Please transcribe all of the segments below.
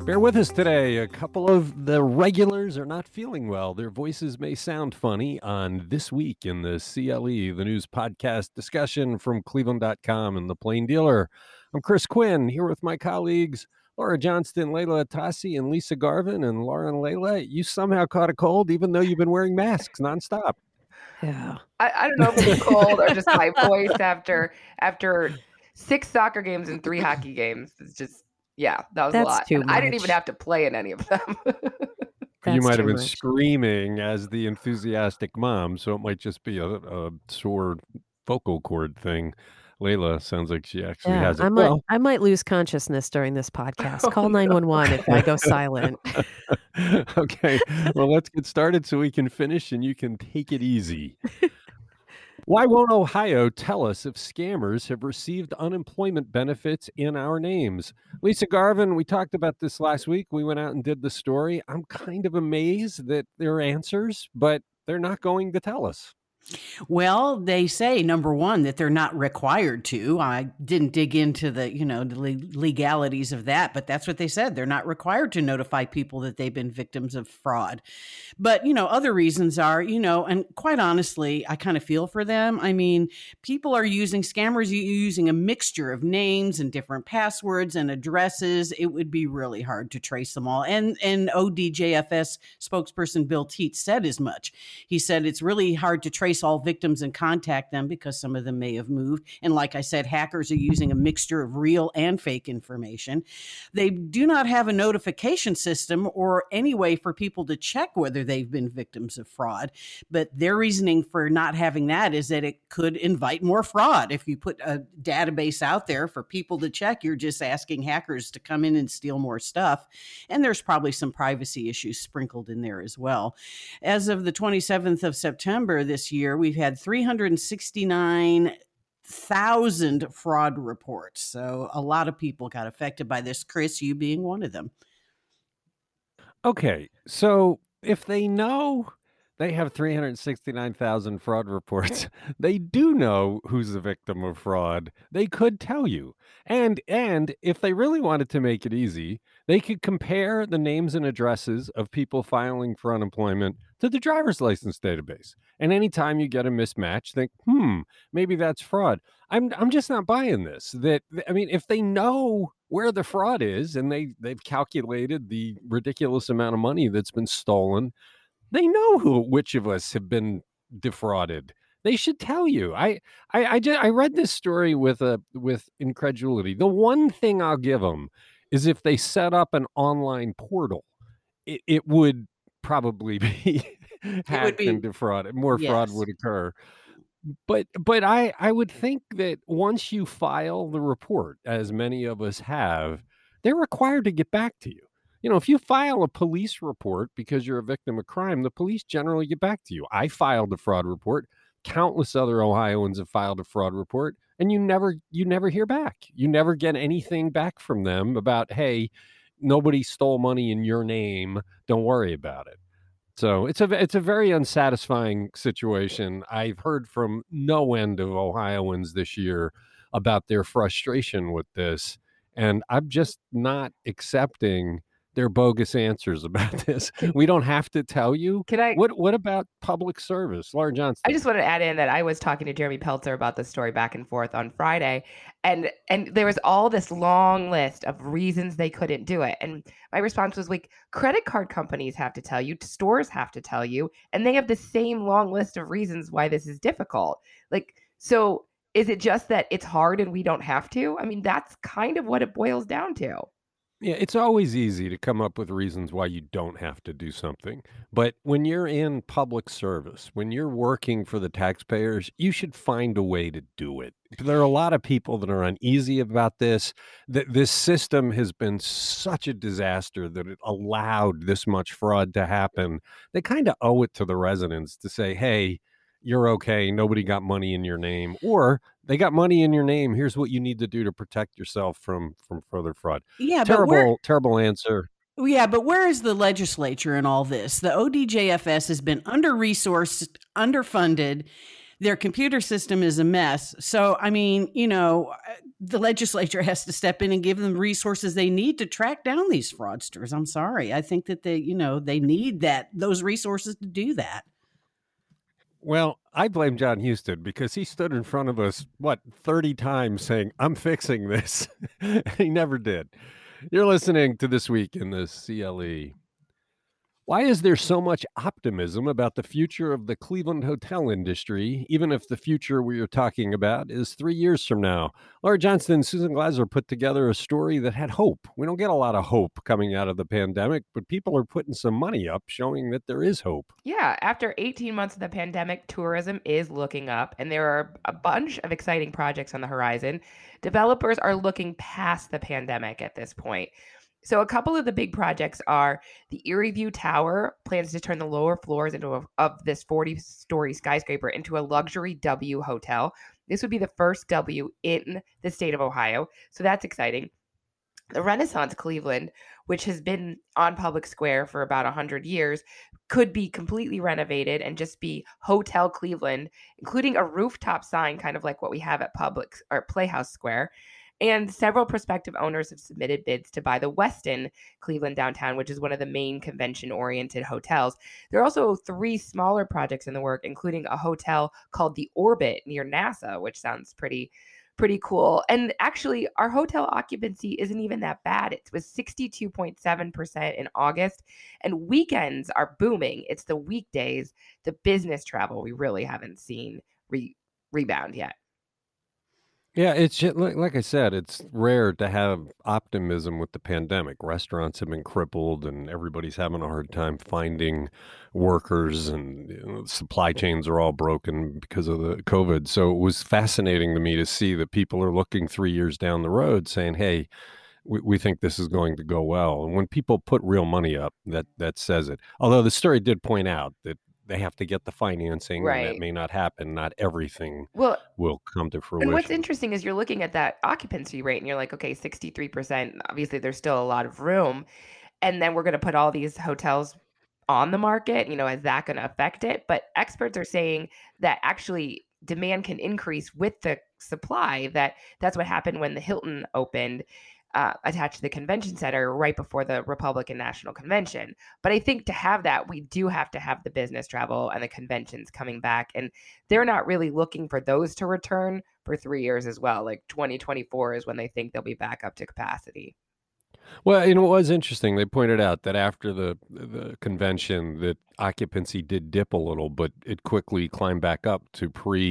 Bear with us today. A couple of the regulars are not feeling well. Their voices may sound funny on This Week in the CLE, the news podcast discussion from Cleveland.com and The Plain Dealer. I'm Chris Quinn, here with my colleagues Laura Johnston, Layla Atassi, and Lisa Garvin. And Laura and Layla, you somehow caught a cold even though you've been wearing masks nonstop. Yeah. I don't know if it's cold or just my voice after 6 soccer games and 3 hockey games. It's just, yeah, that was a lot. Too much. I didn't even have to play in any of them. You might have been screaming as the enthusiastic mom, so it might just be a sore vocal cord thing. Layla sounds like she actually has it. I might lose consciousness during this podcast. Call 911 if I go silent. Okay, well, let's get started so we can finish and you can take it easy. Why won't Ohio tell us if scammers have received unemployment benefits in our names? Lisa Garvin, we talked about this last week. We went out and did the story. I'm kind of amazed that there are answers, but they're not going to tell us. Well, they say, number one, that they're not required to. I didn't dig into the legalities of that, but that's what they said. They're not required to notify people that they've been victims of fraud. But, other reasons are, and quite honestly, I kind of feel for them. I mean, people are scammers using a mixture of names and different passwords and addresses. It would be really hard to trace them all. And ODJFS spokesperson Bill Teets said as much. He said it's really hard to trace all victims and contact them because some of them may have moved. And like I said, hackers are using a mixture of real and fake information. They do not have a notification system or any way for people to check whether they've been victims of fraud. But their reasoning for not having that is that it could invite more fraud. If you put a database out there for people to check, you're just asking hackers to come in and steal more stuff. And there's probably some privacy issues sprinkled in there as well. As of the 27th of September this year, we've had 369,000 fraud reports. So a lot of people got affected by this, Chris, you being one of them. Okay, so if they know they have 369,000 fraud reports, they do know who's the victim of fraud. They could tell you. And if they really wanted to make it easy, they could compare the names and addresses of people filing for unemployment to the driver's license database. And anytime you get a mismatch, think, maybe that's fraud. I'm just not buying this. If they know where the fraud is and they've calculated the ridiculous amount of money that's been stolen, they know which of us have been defrauded. They should tell you. I read this story with incredulity. The one thing I'll give them is if they set up an online portal, it would probably be hacked and defrauded. More fraud would occur. But I would think that once you file the report, as many of us have, they're required to get back to you. If you file a police report because you're a victim of crime, the police generally get back to you. I filed a fraud report. Countless other Ohioans have filed a fraud report, and you never hear back. You never get anything back from them about, hey, nobody stole money in your name. Don't worry about it. So it's a very unsatisfying situation. I've heard from no end of Ohioans this year about their frustration with this, and I'm just not accepting their bogus answers about this. We don't have to tell you. What about public service? Laura Johnston. I just want to add in that I was talking to Jeremy Peltzer about this story back and forth on Friday, and there was all this long list of reasons they couldn't do it. And my response was like, credit card companies have to tell you, stores have to tell you, and they have the same long list of reasons why this is difficult. So is it just that it's hard and we don't have to? I mean, that's kind of what it boils down to. Yeah, it's always easy to come up with reasons why you don't have to do something. But when you're in public service, when you're working for the taxpayers, you should find a way to do it. There are a lot of people that are uneasy about this. This system has been such a disaster that it allowed this much fraud to happen. They kind of owe it to the residents to say, hey, you're okay. Nobody got money in your name, or they got money in your name. Here's what you need to do to protect yourself from further fraud. Yeah, terrible answer. Yeah, but where is the legislature in all this? The ODJFS has been under-resourced, underfunded. their computer system is a mess. So, I mean, the legislature has to step in and give them resources they need to track down these fraudsters. I'm sorry. I think that they need those resources to do that. Well, I blame John Huston because he stood in front of us, 30 times saying, I'm fixing this. He never did. You're listening to This Week in the CLE. Why is there so much optimism about the future of the Cleveland hotel industry, even if the future we are talking about is 3 years from now? Laura Johnston and Susan Glasser put together a story that had hope. We don't get a lot of hope coming out of the pandemic, but people are putting some money up, showing that there is hope. Yeah, after 18 months of the pandemic, tourism is looking up, and there are a bunch of exciting projects on the horizon. Developers are looking past the pandemic at this point. So a couple of the big projects are the Erie View Tower plans to turn the lower floors of this 40-story skyscraper into a luxury W hotel. This would be the first W in the state of Ohio. So that's exciting. The Renaissance Cleveland, which has been on Public Square for about 100 years, could be completely renovated and just be Hotel Cleveland, including a rooftop sign, kind of like what we have at Playhouse Square. And several prospective owners have submitted bids to buy the Westin Cleveland downtown, which is one of the main convention-oriented hotels. There are also 3 smaller projects in the work, including a hotel called the Orbit near NASA, which sounds pretty cool. And actually, our hotel occupancy isn't even that bad. It was 62.7% in August, and weekends are booming. It's the weekdays, the business travel we really haven't seen rebound yet. Yeah, it's just, like I said, it's rare to have optimism with the pandemic. Restaurants have been crippled and everybody's having a hard time finding workers, and supply chains are all broken because of the COVID. So it was fascinating to me to see that people are looking 3 years down the road saying, hey, we think this is going to go well. And when people put real money up, that says it. Although the story did point out that they have to get the financing, and that may not happen. Not everything will come to fruition. And what's interesting is you're looking at that occupancy rate and you're like, okay, 63%. Obviously, there's still a lot of room. And then we're going to put all these hotels on the market. Is that going to affect it? But experts are saying that actually demand can increase with the supply. That's what happened when the Hilton opened. Attached to the convention center right before the Republican National Convention. But I think to have that, we do have to have the business travel and the conventions coming back. And they're not really looking for those to return for 3 years as well. Like 2024 is when they think they'll be back up to capacity. Well, it was interesting. They pointed out that after the convention, that occupancy did dip a little, but it quickly climbed back up to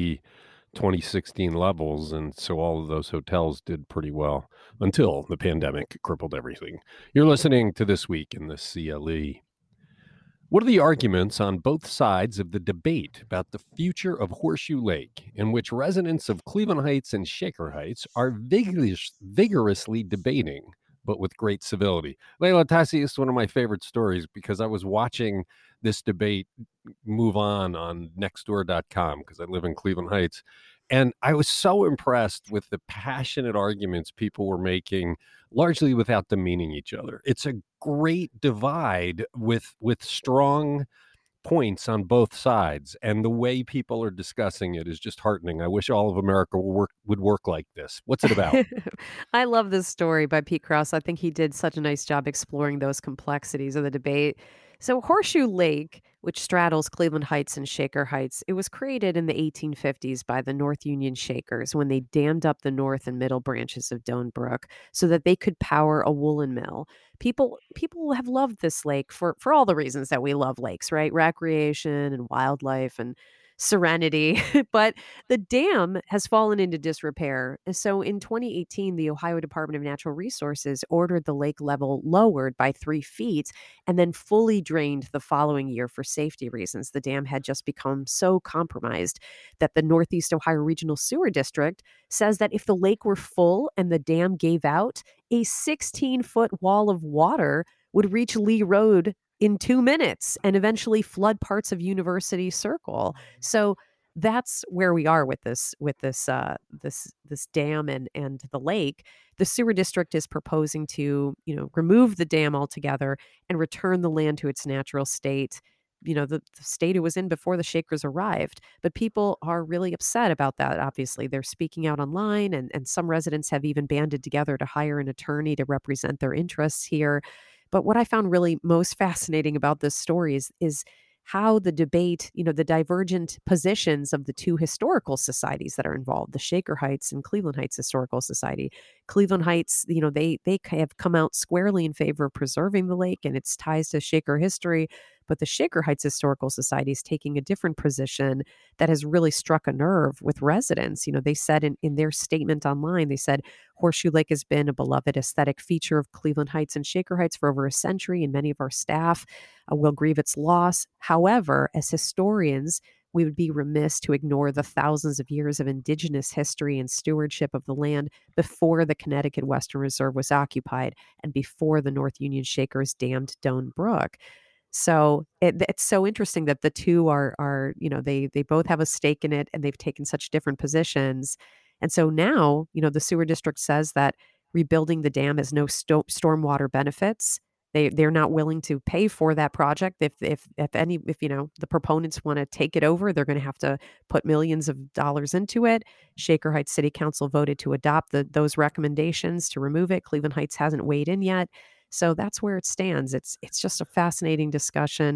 pre-2016 levels, and so all of those hotels did pretty well until the pandemic crippled everything. You're listening to This Week in the CLE. What are the arguments on both sides of the debate about the future of Horseshoe Lake, in which residents of Cleveland Heights and Shaker Heights are vigorously debating, but with great civility? Leila Tassi is one of my favorite stories because I was watching this debate move on nextdoor.com because I live in Cleveland Heights. And I was so impressed with the passionate arguments people were making, largely without demeaning each other. It's a great divide with strong points on both sides. And the way people are discussing it is just heartening. I wish all of America would work like this. What's it about? I love this story by Pete Krause. I think he did such a nice job exploring those complexities of the debate. So Horseshoe Lake, which straddles Cleveland Heights and Shaker Heights, it was created in the 1850s by the North Union Shakers when they dammed up the north and middle branches of Doan Brook so that they could power a woolen mill. People have loved this lake for all the reasons that we love lakes, right? Recreation and wildlife and serenity. But the dam has fallen into disrepair. So in 2018, the Ohio Department of Natural Resources ordered the lake level lowered by 3 feet and then fully drained the following year for safety reasons. The dam had just become so compromised that the Northeast Ohio Regional Sewer District says that if the lake were full and the dam gave out, a 16-foot wall of water would reach Lee Road in 2 minutes and eventually flood parts of University Circle. So that's where we are with this dam and the lake. The sewer district is proposing to, remove the dam altogether and return the land to its natural state. the state it was in before the Shakers arrived. But people are really upset about that, obviously. They're speaking out online, and some residents have even banded together to hire an attorney to represent their interests here. But what I found really most fascinating about this story is how the debate, the divergent positions of the two historical societies that are involved, the Shaker Heights and Cleveland Heights Historical Society. Cleveland Heights, they have come out squarely in favor of preserving the lake and its ties to Shaker history. But the Shaker Heights Historical Society is taking a different position that has really struck a nerve with residents. They said in their statement online, they said Horseshoe Lake has been a beloved aesthetic feature of Cleveland Heights and Shaker Heights for over a century, and many of our staff will grieve its loss. However, as historians, we would be remiss to ignore the thousands of years of indigenous history and stewardship of the land before the Connecticut Western Reserve was occupied and before the North Union Shakers dammed Doan Brook. So it's so interesting that the two are they both have a stake in it, and they've taken such different positions. And so now, the sewer district says that rebuilding the dam has no stormwater benefits. They're not willing to pay for that project. If the proponents want to take it over, they're going to have to put millions of dollars into it. Shaker Heights City Council voted to adopt those recommendations to remove it. Cleveland Heights hasn't weighed in yet. So that's where it stands. It's just a fascinating discussion.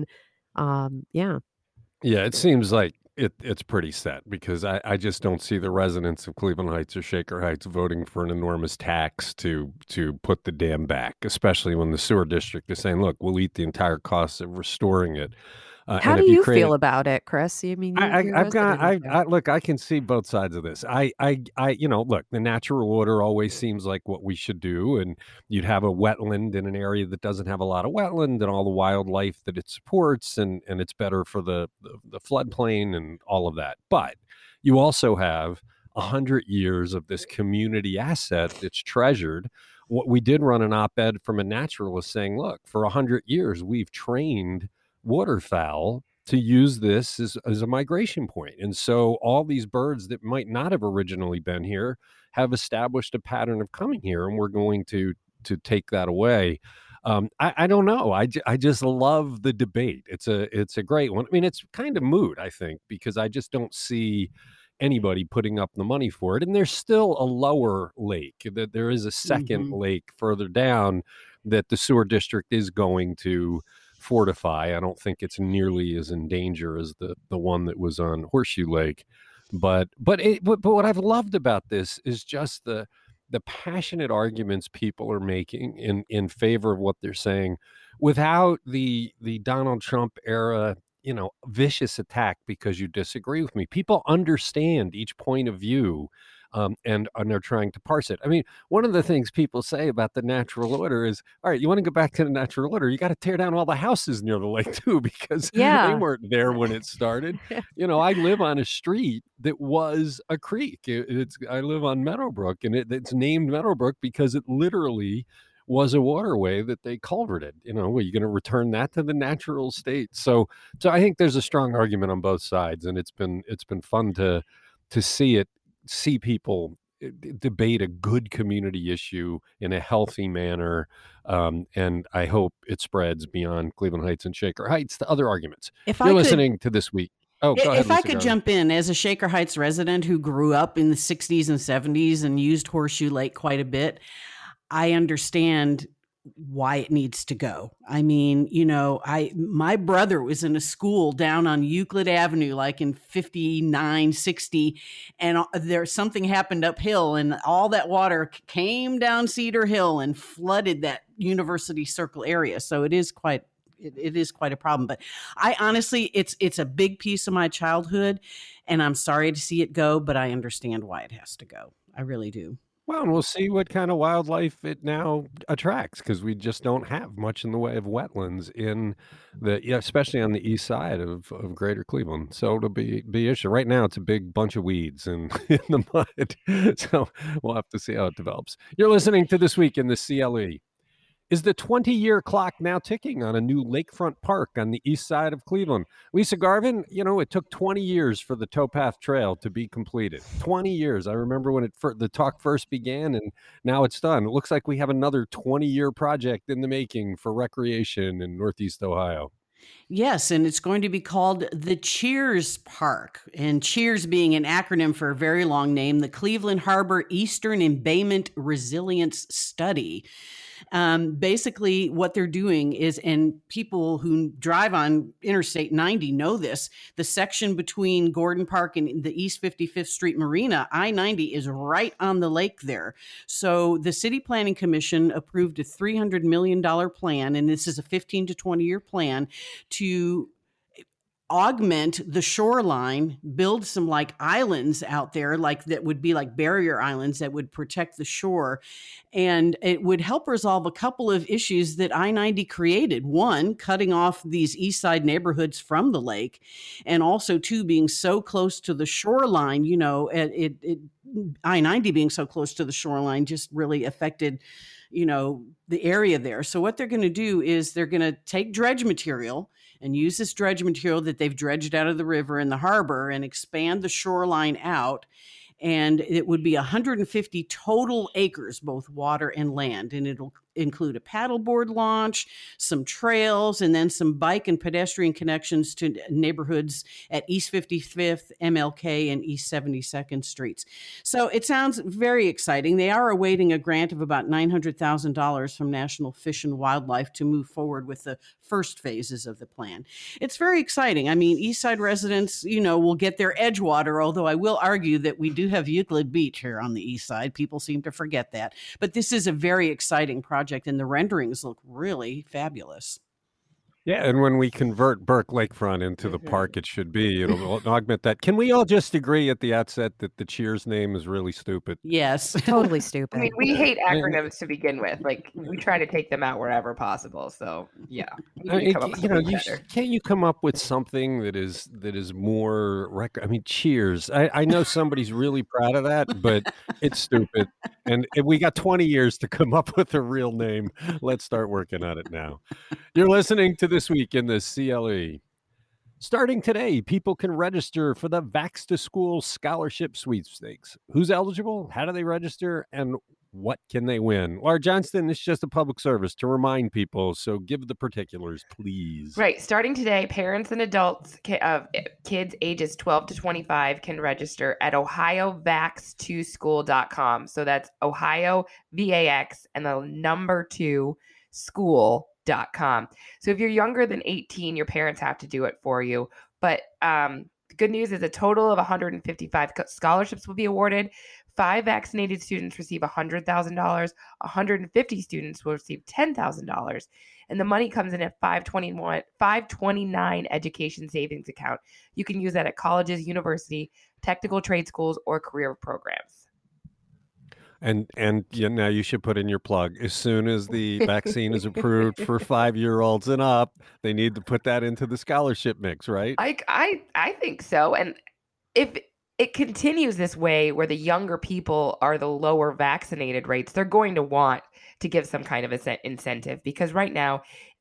Yeah. Yeah, it seems like it's pretty set, because I just don't see the residents of Cleveland Heights or Shaker Heights voting for an enormous tax to put the dam back, especially when the sewer district is saying, look, we'll eat the entire cost of restoring it. How and do if you create feel about it, Chris? I mean, you're a I've got resident of there. look, I can see both sides of this. Look, the natural order always seems like what we should do, and you'd have a wetland in an area that doesn't have a lot of wetland and all the wildlife that it supports, and it's better for the floodplain and all of that. But you also have 100 years of this community asset that's treasured. What we did run an op-ed from a naturalist saying, look, for 100 years we've trained waterfowl to use this as a migration point. And so all these birds that might not have originally been here have established a pattern of coming here, and we're going to take that away. I don't know. I just love the debate. It's a great one. I mean, it's kind of moot, I think, because I just don't see anybody putting up the money for it. And there's still a lower lake. That there is a second lake further down that the sewer district is going to fortify. I don't think it's nearly as in danger as the one that was on Horseshoe Lake. But what I've loved about this is just the passionate arguments people are making in favor of what they're saying, without the Donald Trump era, vicious attack because you disagree with me. People understand each point of view, and they're trying to parse it. I mean, one of the things people say about the natural order is, all right, you want to go back to the natural order, you got to tear down all the houses near the lake too, because they Yeah. weren't there when it started. I live on a street that was a creek. I live on Meadowbrook, and it's named Meadowbrook because it literally was a waterway that they culverted. Are you going to return that to the natural state? So I think there's a strong argument on both sides, and it's been fun to see people debate a good community issue in a healthy manner. And I hope it spreads beyond Cleveland Heights and Shaker Heights to other arguments. If You're I could, listening to This Week. Oh, go ahead, if I Lisa could Garland. jump in, as a Shaker Heights resident who grew up in the 60s and 70s and used Horseshoe Lake quite a bit, I understand why it needs to go. I mean, my brother was in a school down on Euclid Avenue, like in 59, 60, and there's something happened uphill, and all that water came down Cedar Hill and flooded that University Circle area. So it is quite a problem. But I honestly, it's a big piece of my childhood, and I'm sorry to see it go, but I understand why it has to go. I really do. Well, and we'll see what kind of wildlife it now attracts, because we just don't have much in the way of wetlands especially on the east side of Greater Cleveland. So it'll be issue. Right now, it's a big bunch of weeds in the mud. So we'll have to see how it develops. You're listening to This Week in the CLE. Is the 20-year clock now ticking on a new lakefront park on the east side of Cleveland? Lisa Garvin, it took 20 years for the Towpath Trail to be completed. 20 years. I remember when the talk first began, and now it's done. It looks like we have another 20-year project in the making for recreation in Northeast Ohio. Yes, and it's going to be called the Cheers Park. And Cheers being an acronym for a very long name, the Cleveland Harbor Eastern Embayment Resilience Study. Basically, what they're doing is, and people who drive on Interstate 90 know this, the section between Gordon Park and the East 55th Street Marina, I-90 is right on the lake there. So the City Planning Commission approved a $300 million plan, and this is a 15 to 20-year plan to augment the shoreline, build some like islands out there, like that would be like barrier islands that would protect the shore. And it would help resolve a couple of issues that I-90 created. One, cutting off these east side neighborhoods from the lake. And also two, being so close to the shoreline, you know, I-90 being so close to the shoreline just really affected, you know, the area there. So what they're going to do is they're going to take dredge material and use this dredge material that they've dredged out of the river in the harbor and expand the shoreline out. And it would be 150 total acres, both water and land. And it'll include a paddleboard launch, some trails, and then some bike and pedestrian connections to neighborhoods at East 55th, MLK, and East 72nd Streets. So it sounds very exciting. They are awaiting a grant of about $900,000 from National Fish and Wildlife to move forward with the first phases of the plan. It's very exciting. I mean, East Side residents, you know, will get their Edgewater, although I will argue that we do have Euclid Beach here on the East Side. People seem to forget that. But this is a very exciting project, and the renderings look really fabulous. Yeah, and when we convert Burke Lakefront into the park it should be, it'll augment that. Can we all just agree at the outset that the Cheers name is really stupid? Yes. Totally I stupid. mean, we hate acronyms to begin with. Like, we try to take them out wherever possible. So, yeah. I mean, can't you come up with something that is more I mean, Cheers. I know somebody's really proud of that, but it's stupid. And we got 20 years to come up with a real name. Let's start working on it now. You're listening to This Week in the CLE. Starting today, people can register for the Vax to School Scholarship Sweepstakes. Who's eligible? How do they register? And what can they win? Laura Johnston, it's just a public service to remind people, so give the particulars, please. Right. Starting today, parents and adults of kids ages 12 to 25 can register at ohiovax2school.com. So that's Ohio, VAX, and the number 2 school.com. So if you're younger than 18, your parents have to do it for you. But the good news is a total of 155 scholarships will be awarded. 5 vaccinated students receive $100,000. 150 students will receive $10,000. And the money comes in at 529 education savings account. You can use that at colleges, university, technical trade schools, or career programs. And now you should put in your plug. As soon as the vaccine is approved for 5-year-olds and up, they need to put that into the scholarship mix, right? I think so. And if it continues this way where the younger people are the lower vaccinated rates, they're going to want to give some kind of incentive, because right now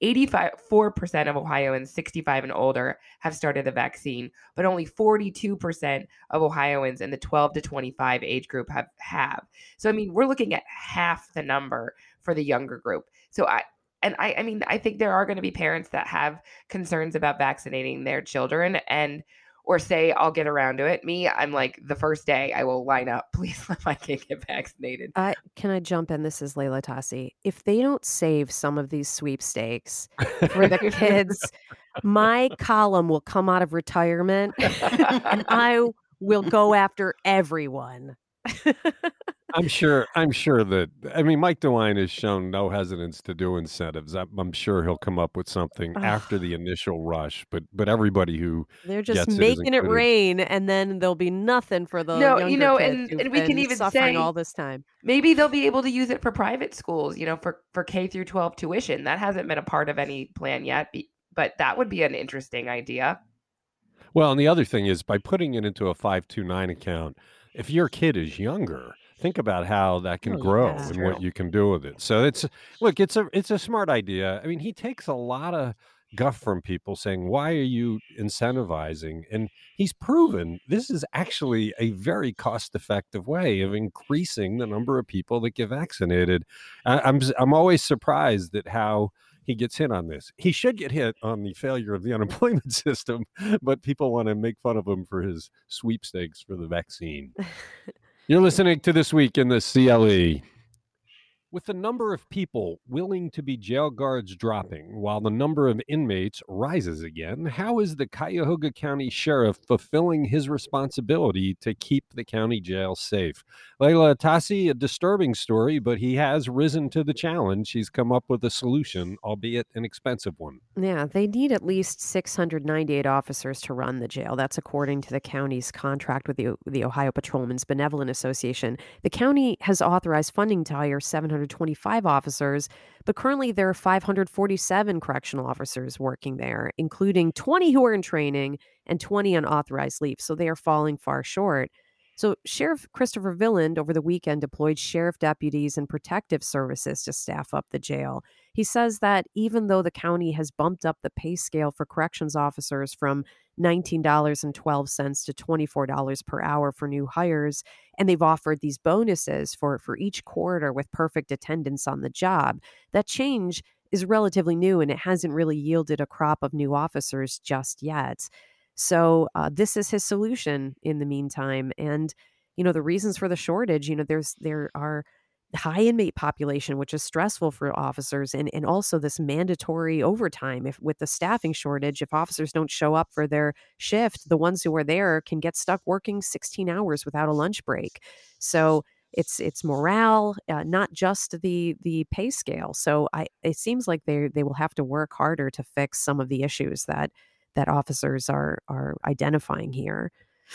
84% of Ohioans 65 and older have started the vaccine, but only 42% of Ohioans in the 12 to 25 age group have. So I mean, we're looking at half the number for the younger group. So I think there are going to be parents that have concerns about vaccinating their children or say, I'll get around to it. Me, I'm like, the first day I will line up. Please let my kid get vaccinated. Can I jump in? This is Layla Tassi. If they don't save some of these sweepstakes for the kids, my column will come out of retirement and I will go after everyone. I'm sure that, I mean, Mike DeWine has shown no hesitance to do incentives. I'm sure he'll come up with something after the initial rush, but everybody who they're just making it rain, and then there'll be nothing for the younger kids and we can even say all this time. Maybe they'll be able to use it for private schools, for K through 12 tuition. That hasn't been a part of any plan yet, but that would be an interesting idea. Well, and the other thing is, by putting it into a 529 account, if your kid is younger, think about how that can grow and what you can do with it. So it's a smart idea. I mean, he takes a lot of guff from people saying, why are you incentivizing? And he's proven this is actually a very cost-effective way of increasing the number of people that get vaccinated. I'm always surprised at how he gets hit on this. He should get hit on the failure of the unemployment system, but people want to make fun of him for his sweepstakes for the vaccine. You're listening to This Week in the CLE. With the number of people willing to be jail guards dropping while the number of inmates rises again, how is the Cuyahoga County Sheriff fulfilling his responsibility to keep the county jail safe? Layla Atassi, a disturbing story, but he has risen to the challenge. He's come up with a solution, albeit an expensive one. Yeah, they need at least 698 officers to run the jail. That's according to the county's contract with the Ohio Patrolmen's Benevolent Association. The county has authorized funding to hire 725 officers, but currently there are 547 correctional officers working there, including 20 who are in training and 20 on authorized leave. So they are falling far short. So Sheriff Christopher Villand over the weekend deployed sheriff deputies and protective services to staff up the jail. He says that even though the county has bumped up the pay scale for corrections officers from $19.12 to $24 per hour for new hires, and they've offered these bonuses for each quarter with perfect attendance on the job, that change is relatively new and it hasn't really yielded a crop of new officers just yet. So this is his solution in the meantime. And, the reasons for the shortage, there are high inmate population, which is stressful for officers, and also this mandatory overtime. If with the staffing shortage, if officers don't show up for their shift, the ones who are there can get stuck working 16 hours without a lunch break. So it's morale, not just the pay scale. So it seems like they will have to work harder to fix some of the issues that officers are identifying here.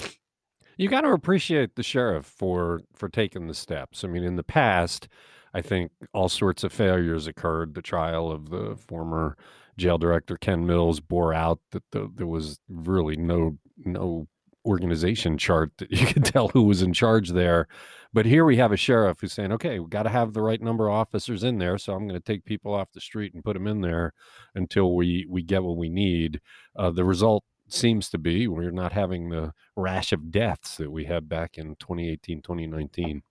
You got to appreciate the sheriff for taking the steps. I mean, in the past, I think all sorts of failures occurred. The trial of the former jail director, Ken Mills, bore out that there was really no organization chart that you could tell who was in charge there. But here we have a sheriff who's saying, okay, we've got to have the right number of officers in there. So I'm going to take people off the street and put them in there until we get what we need. The result seems to be we're not having the rash of deaths that we had back in 2018, 2019.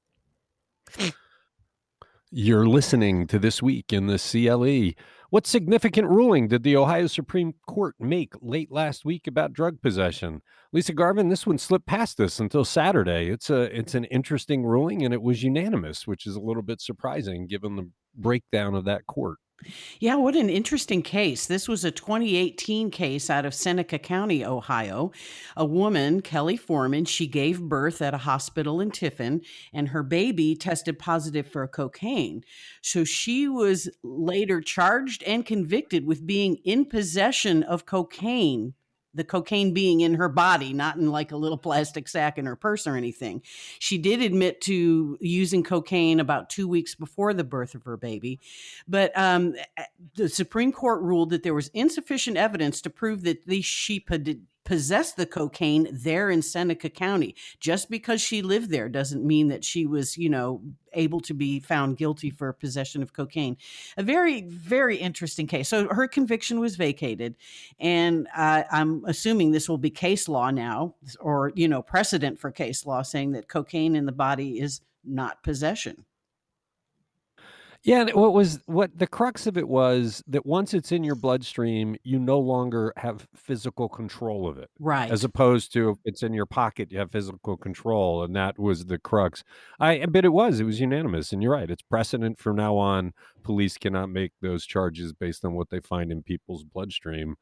You're listening to This Week in the CLE. What significant ruling did the Ohio Supreme Court make late last week about drug possession? Lisa Garvin, this one slipped past us until Saturday. It's an interesting ruling, and it was unanimous, which is a little bit surprising given the breakdown of that court. Yeah, what an interesting case. This was a 2018 case out of Seneca County, Ohio. A woman, Kelly Foreman, she gave birth at a hospital in Tiffin, and her baby tested positive for cocaine. So she was later charged and convicted with being in possession of cocaine. The cocaine being in her body, not in like a little plastic sack in her purse or anything. She did admit to using cocaine about 2 weeks before the birth of her baby. But the Supreme Court ruled that there was insufficient evidence to prove that she possessed the cocaine there in Seneca County. Just because she lived there doesn't mean that she was, able to be found guilty for possession of cocaine. A very, very interesting case. So her conviction was vacated, and I'm assuming this will be case law now, or, precedent for case law saying that cocaine in the body is not possession. Yeah, what the crux of it was that once it's in your bloodstream, you no longer have physical control of it. Right. As opposed to if it's in your pocket, you have physical control, and that was the crux. But it was unanimous, and you're right. It's precedent from now on. Police cannot make those charges based on what they find in people's bloodstream.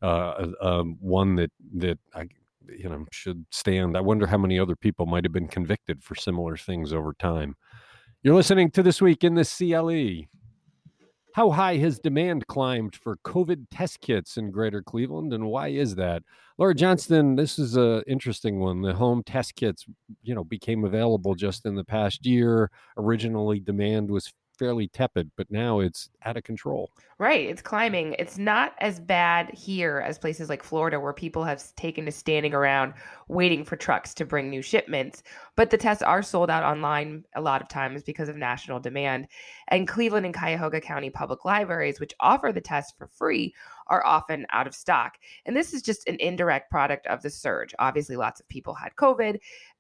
One that should stand. I wonder how many other people might have been convicted for similar things over time. You're listening to This Week in the CLE. How high has demand climbed for COVID test kits in Greater Cleveland, and why is that? Laura Johnston, this is an interesting one. The home test kits, became available just in the past year. Originally, demand was fairly tepid, but now it's out of control. Right. It's climbing. It's not as bad here as places like Florida, where people have taken to standing around waiting for trucks to bring new shipments. But the tests are sold out online a lot of times because of national demand. And Cleveland and Cuyahoga County public libraries, which offer the test for free, are often out of stock. And this is just an indirect product of the surge. Obviously, lots of people had COVID,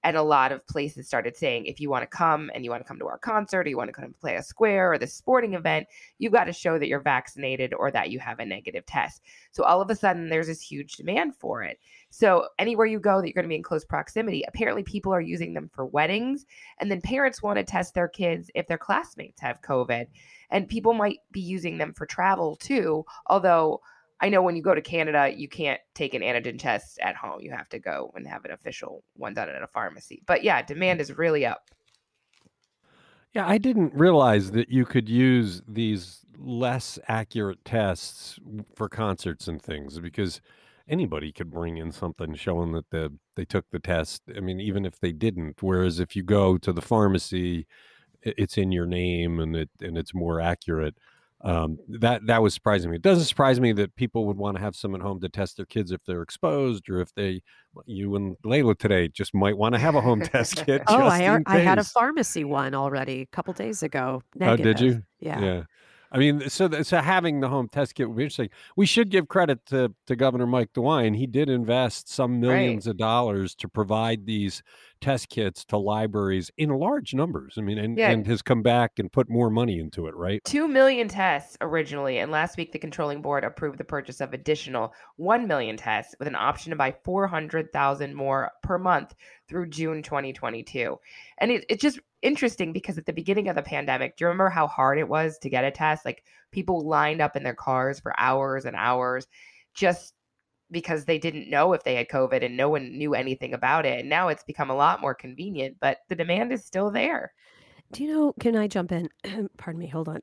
And a lot of places started saying, if you want to come and you want to come to our concert, or you want to come play a square or this sporting event, you got to show that you're vaccinated or that you have a negative test. So all of a sudden, there's this huge demand for it. So anywhere you go that you're going to be in close proximity, apparently people are using them for weddings. And then parents want to test their kids if their classmates have COVID. And people might be using them for travel too. Although I know when you go to Canada, you can't take an antigen test at home. You have to go and have an official one done at a pharmacy. But yeah, demand is really up. Yeah, I didn't realize that you could use these less accurate tests for concerts and things, because anybody could bring in something showing that they took the test. I mean, even if they didn't. Whereas if you go to the pharmacy, it's in your name and it's more accurate. That was surprising me. It doesn't surprise me that people would want to have someone home to test their kids if they're exposed, or if you and Layla today just might want to have a home test kit. Oh, just in I had a case. pharmacy one already a couple days ago. Oh, did Negative. you? Yeah. Yeah. I mean, so having the home test kit would be interesting. We should give credit to Governor Mike DeWine. He did invest some millions of dollars to provide these test kits to libraries in large numbers. I mean, and has come back and put more money into it, right? 2 million tests originally, and last week the controlling board approved the purchase of additional 1 million tests with an option to buy 400,000 more per month through June 2022. And it's just interesting because at the beginning of the pandemic, do you remember how hard it was to get a test? Like people lined up in their cars for hours and hours just because they didn't know if they had COVID and no one knew anything about it. And now it's become a lot more convenient, but the demand is still there. Do you know, can I jump in? Pardon me, hold on.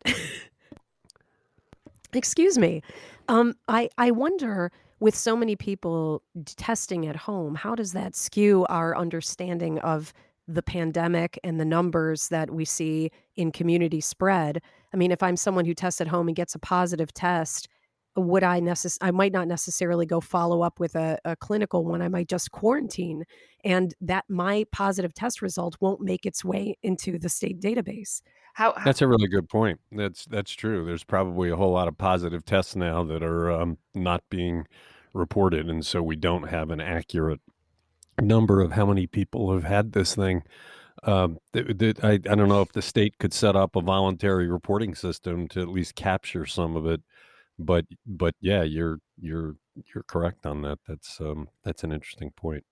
Excuse me. I wonder, with so many people testing at home, how does that skew our understanding of the pandemic and the numbers that we see in community spread? I mean, if I'm someone who tests at home and gets a positive test, would I might not necessarily go follow up with a clinical one. I might just quarantine, and that my positive test result won't make its way into the state database. That's a really good point. That's true. There's probably a whole lot of positive tests now that are not being reported, and so we don't have an accurate number of how many people have had this thing. I don't know if the state could set up a voluntary reporting system to at least capture some of it. But yeah, you're correct on that. That's an interesting point.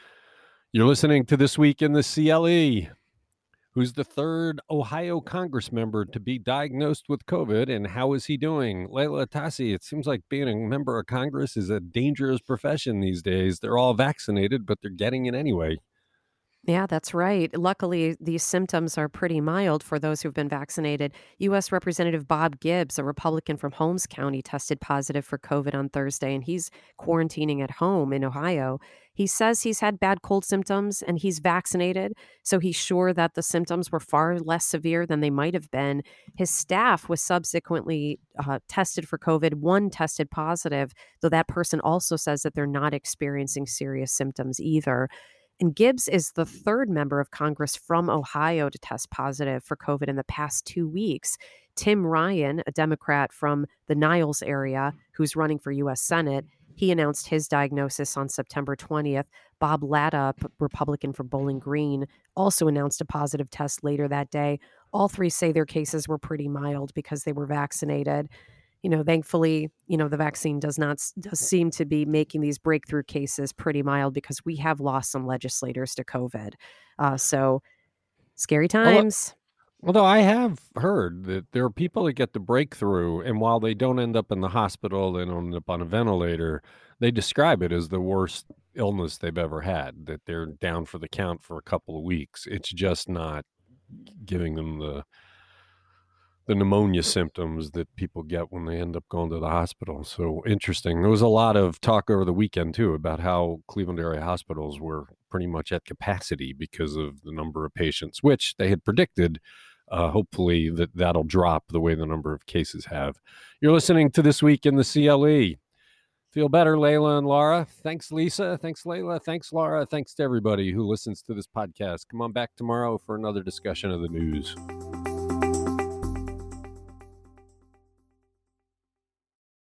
You're listening to This Week in the CLE. Who's the third Ohio Congress member to be diagnosed with COVID, and how is he doing? Layla Atassi, it seems like being a member of Congress is a dangerous profession these days. They're all vaccinated, but they're getting it anyway. Yeah, that's right. Luckily, these symptoms are pretty mild for those who've been vaccinated. U.S. Representative Bob Gibbs, a Republican from Holmes County, tested positive for COVID on Thursday, and he's quarantining at home in Ohio. He says he's had bad cold symptoms and he's vaccinated, so he's sure that the symptoms were far less severe than they might have been. His staff was subsequently tested for COVID. One tested positive, though that person also says that they're not experiencing serious symptoms either. And Gibbs is the third member of Congress from Ohio to test positive for COVID in the past 2 weeks. Tim Ryan, a Democrat from the Niles area who's running for U.S. Senate, he announced his diagnosis on September 20th. Bob Latta, Republican from Bowling Green, also announced a positive test later that day. All three say their cases were pretty mild because they were vaccinated. You know, thankfully, the vaccine does seem to be making these breakthrough cases pretty mild, because we have lost some legislators to COVID. So scary times. Although I have heard that there are people that get the breakthrough, and while they don't end up in the hospital, they don't end up on a ventilator, they describe it as the worst illness they've ever had, that they're down for the count for a couple of weeks. It's just not giving them the pneumonia symptoms that people get when they end up going to the hospital. So interesting. There was a lot of talk over the weekend too about how Cleveland area hospitals were pretty much at capacity because of the number of patients, which they had predicted. Hopefully that'll drop the way the number of cases have. You're listening to This Week in the CLE. Feel better, Layla and Laura. Thanks, Lisa. Thanks, Layla. Thanks, Laura. Thanks to everybody who listens to this podcast. Come on back tomorrow for another discussion of the news.